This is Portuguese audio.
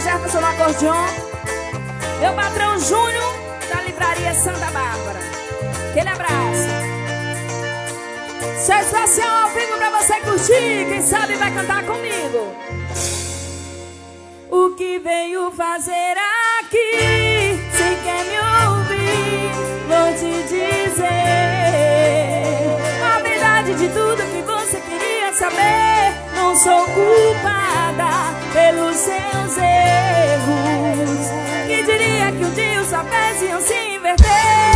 Jefferson no acordeon. Meu patrão Júnior, da livraria Santa Bárbara. Aquele abraço. Seu especial ao vivo pra você curtir. Quem sabe vai cantar comigo. O que veio fazer aqui? Se quer me ouvir, vou te dizer a verdade de tudo que você queria saber. Não sou culpada pelos seus erros. Quem diria que um dia os papéis iam se inverter?